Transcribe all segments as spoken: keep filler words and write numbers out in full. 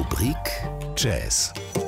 Rubrik Jazz.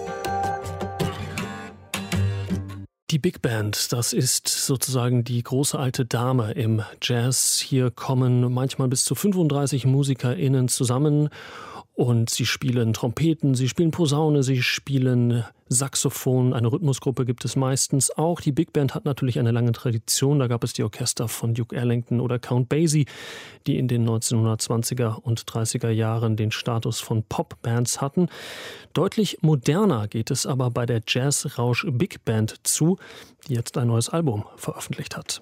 Die Big Band, das ist sozusagen die große alte Dame im Jazz. Hier kommen manchmal bis zu fünfunddreißig MusikerInnen zusammen und sie spielen Trompeten, sie spielen Posaune, sie spielen Saxophon. Eine Rhythmusgruppe gibt es meistens auch. Die Big Band hat natürlich eine lange Tradition. Da gab es die Orchester von Duke Ellington oder Count Basie, die in den neunzehnhundertzwanziger und dreißiger Jahren den Status von Popbands hatten. Deutlich moderner geht es aber bei der Jazzrausch Big Band zu, die jetzt ein neues Album veröffentlicht hat.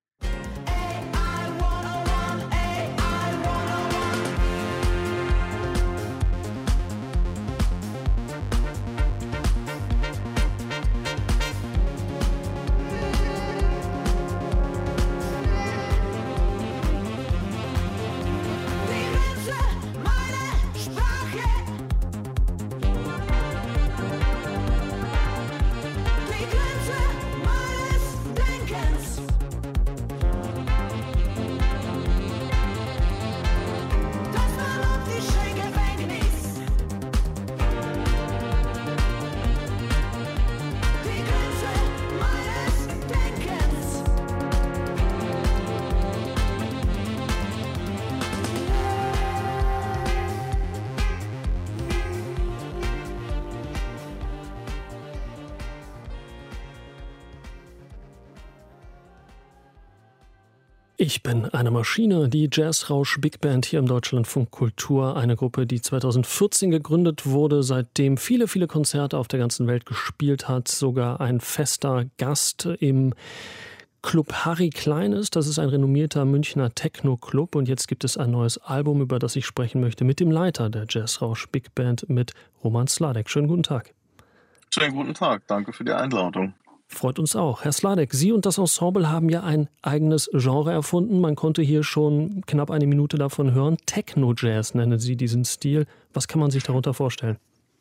Ich bin eine Maschine, die Jazzrausch Big Band hier im Deutschlandfunk Kultur, eine Gruppe, die zweitausendvierzehn gegründet wurde, seitdem viele, viele Konzerte auf der ganzen Welt gespielt hat, sogar ein fester Gast im Club Harry Klein ist. Das ist ein renommierter Münchner Techno-Club und jetzt gibt es ein neues Album, über das ich sprechen möchte, mit dem Leiter der Jazzrausch Big Band, mit Roman Sladek. Schönen guten Tag. Schönen guten Tag, danke für die Einladung. Freut uns auch. Herr Sladek, Sie und das Ensemble haben ja ein eigenes Genre erfunden. Man konnte hier schon knapp eine Minute davon hören. Techno-Jazz nennen Sie diesen Stil. Was kann man sich darunter vorstellen?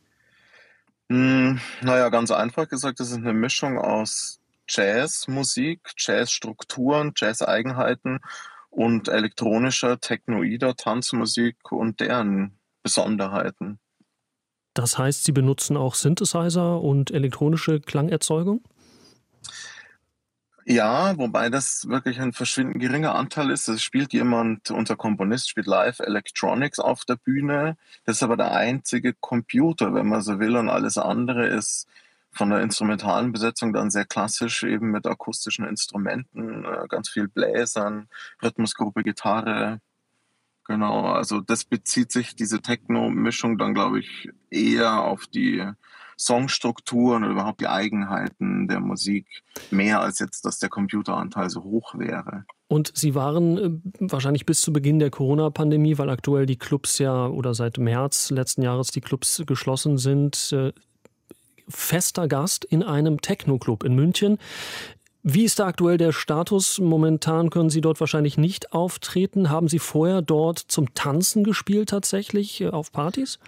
Hm, naja, ganz einfach gesagt, das ist eine Mischung aus Jazzmusik, Jazzstrukturen, Jazz-Eigenheiten und elektronischer, technoider Tanzmusik und deren Besonderheiten. Das heißt, Sie benutzen auch Synthesizer und elektronische Klangerzeugung? Ja, wobei das wirklich ein verschwindend geringer Anteil ist. Es spielt jemand, unser Komponist spielt live Electronics auf der Bühne. Das ist aber der einzige Computer, wenn man so will, und alles andere ist von der instrumentalen Besetzung dann sehr klassisch, eben mit akustischen Instrumenten, ganz viel Bläsern, Rhythmusgruppe, Gitarre. Genau, also das bezieht sich, diese Techno-Mischung, dann, glaube ich, eher auf die Songstrukturen oder überhaupt die Eigenheiten der Musik, mehr als jetzt, dass der Computeranteil so hoch wäre. Und Sie waren äh, wahrscheinlich bis zu Beginn der Corona-Pandemie, weil aktuell die Clubs ja oder seit März letzten Jahres die Clubs geschlossen sind, äh, fester Gast in einem Techno-Club in München. Wie ist da aktuell der Status? Momentan können Sie dort wahrscheinlich nicht auftreten. Haben Sie vorher dort zum Tanzen gespielt tatsächlich äh, auf Partys?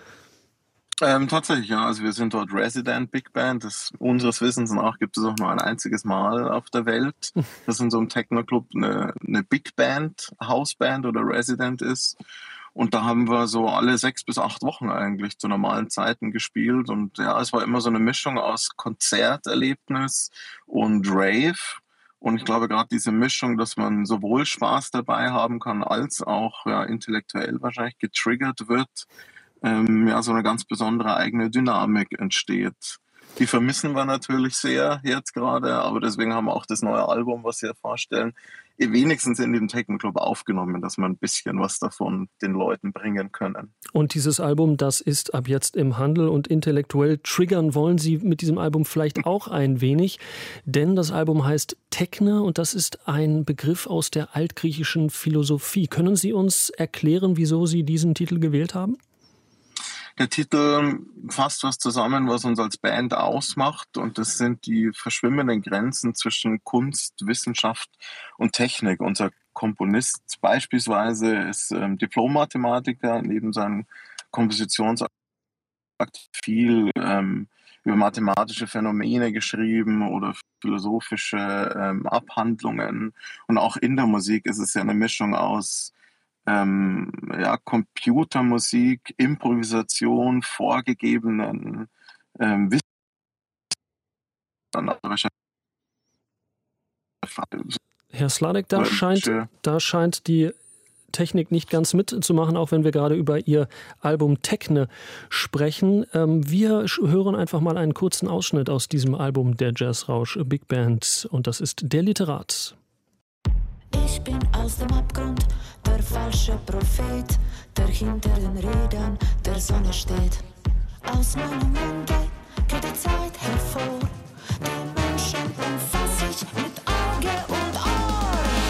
Ähm, tatsächlich, ja. Also wir sind dort Resident Big Band. Das, unseres Wissens nach gibt es auch nur ein einziges Mal auf der Welt, dass in so einem Techno-Club eine, eine Big Band, Houseband oder Resident ist. Und da haben wir so alle sechs bis acht Wochen eigentlich zu normalen Zeiten gespielt. Und ja, es war immer so eine Mischung aus Konzerterlebnis und Rave. Und ich glaube, gerade diese Mischung, dass man sowohl Spaß dabei haben kann, als auch ja, intellektuell wahrscheinlich getriggert wird, ähm, ja, so eine ganz besondere eigene Dynamik entsteht. Die vermissen wir natürlich sehr jetzt gerade, aber deswegen haben wir auch das neue Album, was wir vorstellen, wenigstens in dem Techno-Club aufgenommen, dass wir ein bisschen was davon den Leuten bringen können. Und dieses Album, das ist ab jetzt im Handel, und intellektuell triggern wollen Sie mit diesem Album vielleicht auch ein wenig, denn das Album heißt Tekne und das ist ein Begriff aus der altgriechischen Philosophie. Können Sie uns erklären, wieso Sie diesen Titel gewählt haben? Der Titel fasst was zusammen, was uns als Band ausmacht, und das sind die verschwimmenden Grenzen zwischen Kunst, Wissenschaft und Technik. Unser Komponist beispielsweise ist ähm, Diplom-Mathematiker, neben seinem Kompositionsakt viel ähm, über mathematische Phänomene geschrieben oder philosophische ähm, Abhandlungen. Und auch in der Musik ist es ja eine Mischung aus ähm, ja, Computermusik, Improvisation, vorgegebenen ähm, Wissen. Herr Sladek, da scheint, da scheint die Technik nicht ganz mitzumachen, auch wenn wir gerade über Ihr Album Tekne sprechen. Ähm, wir hören einfach mal einen kurzen Ausschnitt aus diesem Album der Jazzrausch Big Band und das ist Der Literat. Ich bin aus dem Abgrund, der falsche Prophet, der hinter den Rädern der Sonne steht. Aus meinem Munde geht die Zeit hervor, die Menschen umfass ich mit Auge und Ohr.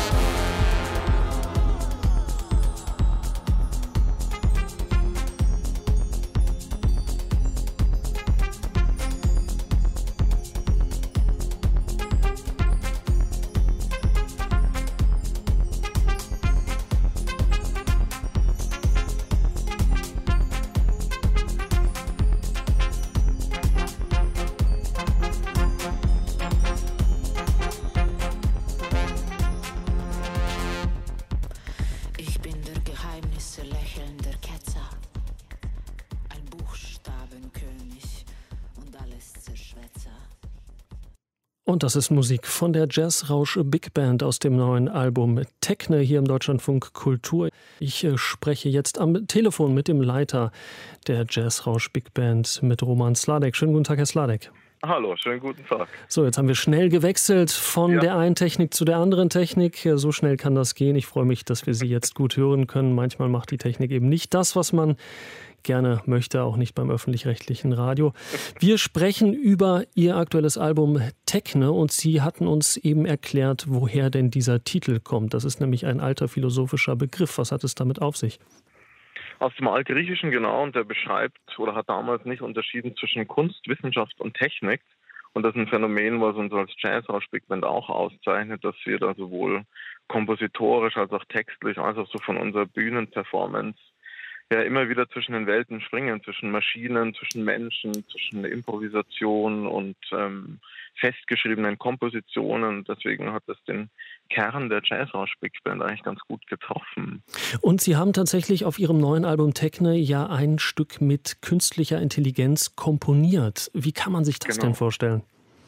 Und das ist Musik von der Jazzrausch Big Band aus dem neuen Album Tekne hier im Deutschlandfunk Kultur. Ich äh, spreche jetzt am Telefon mit dem Leiter der Jazzrausch Big Band, mit Roman Sladek. Schönen guten Tag, Herr Sladek. Hallo, schönen guten Tag. So, jetzt haben wir schnell gewechselt von ja. der einen Technik zu der anderen Technik. So schnell kann das gehen. Ich freue mich, dass wir Sie jetzt gut hören können. Manchmal macht die Technik eben nicht das, was man gerne möchte, auch nicht beim öffentlich-rechtlichen Radio. Wir sprechen über Ihr aktuelles Album Tekne und Sie hatten uns eben erklärt, woher denn dieser Titel kommt. Das ist nämlich ein alter philosophischer Begriff. Was hat es damit auf sich? Aus dem Altgriechischen, genau, und der beschreibt oder hat damals nicht unterschieden zwischen Kunst, Wissenschaft und Technik. Und das ist ein Phänomen, was uns als Jazzrausch Big Band auch auszeichnet, dass wir da sowohl kompositorisch als auch textlich, als auch so von unserer Bühnenperformance ja immer wieder zwischen den Welten springen, zwischen Maschinen, zwischen Menschen, zwischen Improvisation und ähm, festgeschriebenen Kompositionen. Deswegen hat es den Kern der Jazzrausch Big Band eigentlich ganz gut getroffen. Und Sie haben tatsächlich auf Ihrem neuen Album Tekne ja ein Stück mit künstlicher Intelligenz komponiert. Wie kann man sich das genau. denn vorstellen?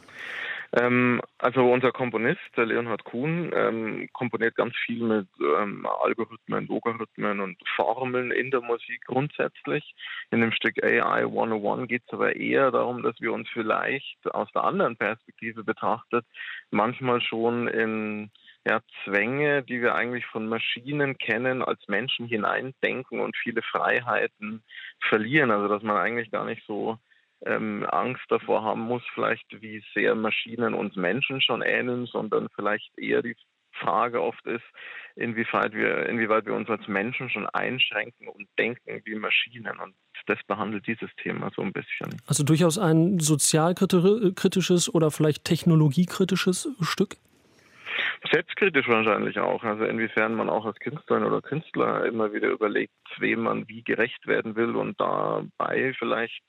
Ähm, also unser Komponist, der Leonhard Kuhn, ähm, komponiert ganz viel mit ähm, Algorithmen, Logarithmen und Formeln in der Musik grundsätzlich. In dem Stück A I hundertundeins geht es aber eher darum, dass wir uns vielleicht aus der anderen Perspektive betrachtet manchmal schon in ja, Zwänge, die wir eigentlich von Maschinen kennen, als Menschen hineindenken und viele Freiheiten verlieren. Also dass man eigentlich gar nicht so Ähm, Angst davor haben muss, vielleicht wie sehr Maschinen uns Menschen schon ähneln, sondern vielleicht eher die Frage oft ist, inwieweit wir, inwieweit wir uns als Menschen schon einschränken und denken wie Maschinen. Und das behandelt dieses Thema so ein bisschen. Also durchaus ein sozialkritisches oder vielleicht technologiekritisches Stück? Selbstkritisch wahrscheinlich auch. Also inwiefern man auch als Künstlerin oder Künstler immer wieder überlegt, wem man wie gerecht werden will und dabei vielleicht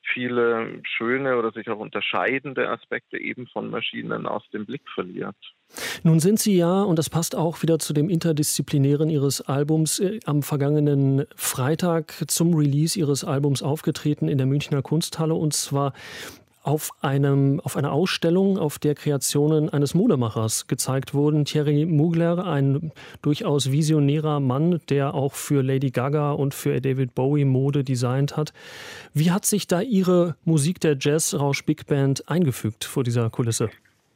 viele schöne oder sich auch unterscheidende Aspekte eben von Maschinen aus dem Blick verliert. Nun sind Sie ja, und das passt auch wieder zu dem Interdisziplinären Ihres Albums, am vergangenen Freitag zum Release Ihres Albums aufgetreten in der Münchner Kunsthalle, und zwar auf einem, auf einer Ausstellung, auf der Kreationen eines Modemachers gezeigt wurden. Thierry Mugler, ein durchaus visionärer Mann, der auch für Lady Gaga und für David Bowie Mode designt hat. Wie hat sich da Ihre Musik der Jazzrausch Big Band eingefügt vor dieser Kulisse?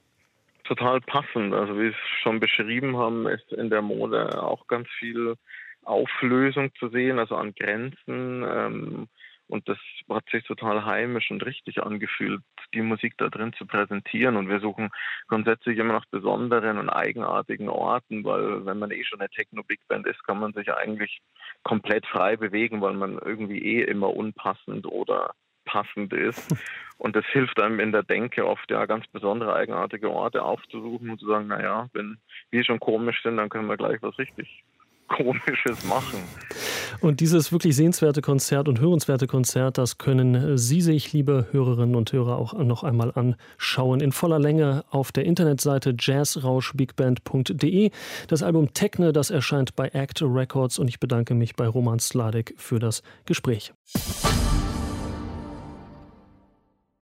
Total passend. Also wie Sie es schon beschrieben haben, ist in der Mode auch ganz viel Auflösung zu sehen, also an Grenzen. Ähm, Und das hat sich total heimisch und richtig angefühlt, die Musik da drin zu präsentieren. Und wir suchen grundsätzlich immer nach besonderen und eigenartigen Orten, weil wenn man eh schon eine Techno-Big-Band ist, kann man sich eigentlich komplett frei bewegen, weil man irgendwie eh immer unpassend oder passend ist. Und das hilft einem in der Denke oft, ja, ganz besondere, eigenartige Orte aufzusuchen und zu sagen, naja, wenn wir schon komisch sind, dann können wir gleich was richtig Komisches machen. Und dieses wirklich sehenswerte Konzert und hörenswerte Konzert, das können Sie sich, liebe Hörerinnen und Hörer, auch noch einmal anschauen. In voller Länge auf der Internetseite jazzrauschbigband punkt de. Das Album Tekne, das erscheint bei Act Records und ich bedanke mich bei Roman Sladek für das Gespräch.